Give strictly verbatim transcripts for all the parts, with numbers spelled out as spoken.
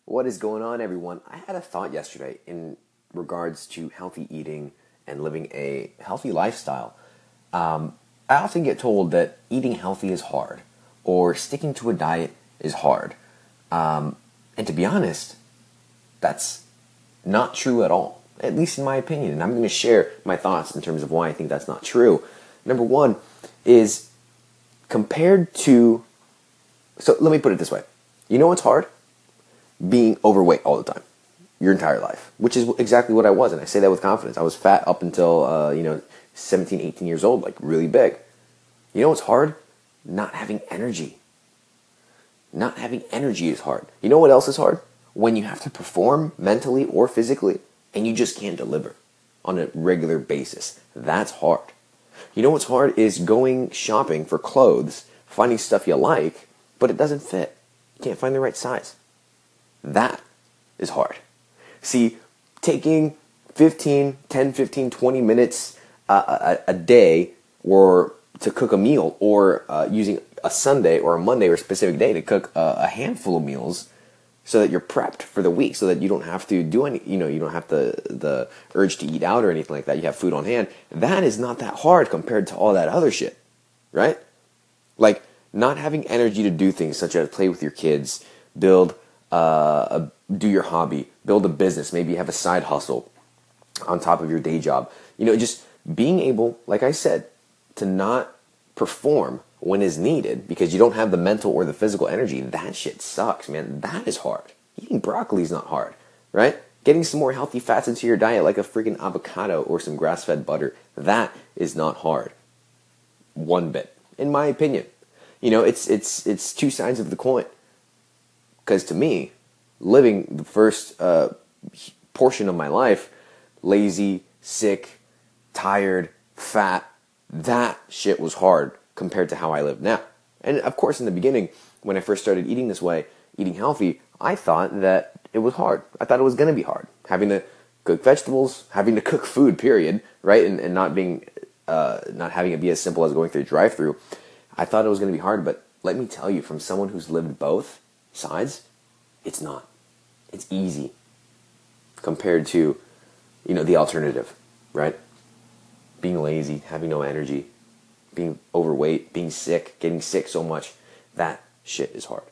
What is going on, everyone? I had a thought yesterday in regards to healthy eating and living a healthy lifestyle. Um, I often get told that eating healthy is hard, or sticking to a diet is hard. Um, and to be honest, that's not true at all, at least in my opinion. And I'm going to share my thoughts in terms of why I think that's not true. Number one is compared to, so let me put it this way. You know what's hard? Being overweight all the time, your entire life, which is exactly what I was. And I say that with confidence. I was fat up until, uh, you know, seventeen, eighteen years old, like really big. You know what's hard? Not having energy. Not having energy is hard. You know what else is hard? When you have to perform mentally or physically and you just can't deliver on a regular basis. That's hard. You know what's hard is going shopping for clothes, finding stuff you like, but it doesn't fit. You can't find the right size. That is hard. See, taking fifteen, ten, fifteen, twenty minutes uh, a, a day or to cook a meal, or uh, using a Sunday or a Monday or a specific day to cook a, a handful of meals so that you're prepped for the week, so that you don't have to do any, you know, you don't have the, the urge to eat out or anything like that. You have food on hand. That is not that hard compared to all that other shit, right? Like not having energy to do things such as play with your kids, build Uh, a, do your hobby, build a business, maybe have a side hustle on top of your day job. You know, just being able, like I said, to not perform when is needed because you don't have the mental or the physical energy. That shit sucks, man. That is hard. Eating broccoli is not hard, right? Getting some more healthy fats into your diet like a freaking avocado or some grass-fed butter, that is not hard. One bit, in my opinion. You know, it's it's it's two sides of the coin. Because to me, living the first uh, portion of my life, lazy, sick, tired, fat, that shit was hard compared to how I live now. And of course, in the beginning, when I first started eating this way, eating healthy, I thought that it was hard. I thought it was going to be hard. Having to cook vegetables, having to cook food, period, right? And, and not being, uh, not having it be as simple as going through a drive-through. I thought it was going to be hard, but let me tell you, from someone who's lived both sides, it's not. It's easy compared to, you know, the alternative, right? Being lazy, having no energy, being overweight, being sick, getting sick so much, that shit is hard.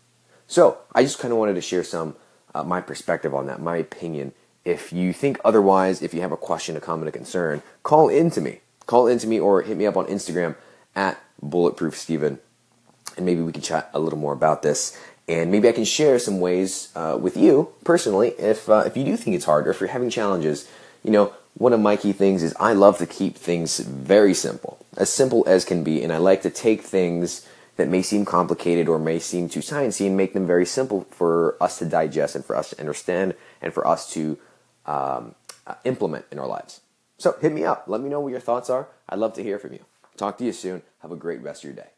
So I just kind of wanted to share some, uh, my perspective on that, my opinion. If you think otherwise, if you have a question, a comment, a concern, call in to me. Call in to me or hit me up on Instagram at Bulletproof Steven, and maybe we can chat a little more about this. And maybe I can share some ways uh, with you personally if uh, if you do think it's hard or if you're having challenges. You know, one of my key things is I love to keep things very simple, as simple as can be. And I like to take things that may seem complicated or may seem too sciencey and make them very simple for us to digest and for us to understand and for us to um, uh, implement in our lives. So hit me up. Let me know what your thoughts are. I'd love to hear from you. Talk to you soon. Have a great rest of your day.